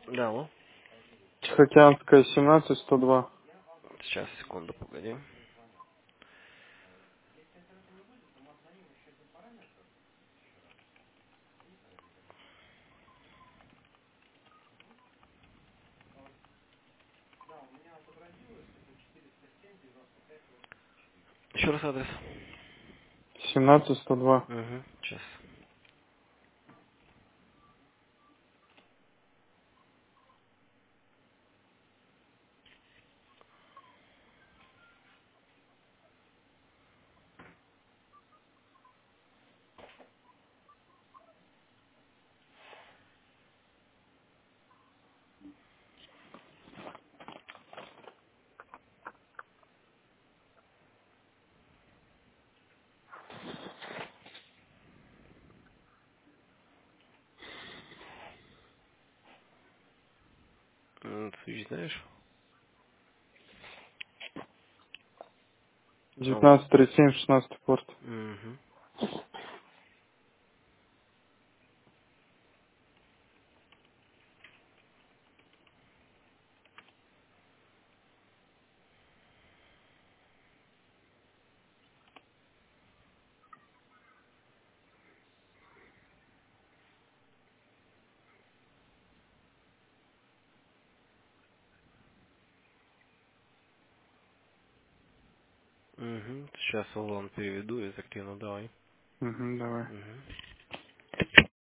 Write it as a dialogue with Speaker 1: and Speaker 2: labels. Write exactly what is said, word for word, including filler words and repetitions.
Speaker 1: Да, алло.
Speaker 2: Тихоокеанская, семнадцать, сто два.
Speaker 1: Сейчас, секунду, погоди. Еще раз адрес.
Speaker 2: семнадцать, сто два.
Speaker 1: Угу, сейчас. М, Ты знаешь? Алло.
Speaker 2: девятнадцать, тридцать семь, шестнадцать порт.
Speaker 1: Угу. Угу. Сейчас Алло переведу и закину, давай.
Speaker 2: Угу, давай.
Speaker 1: Угу.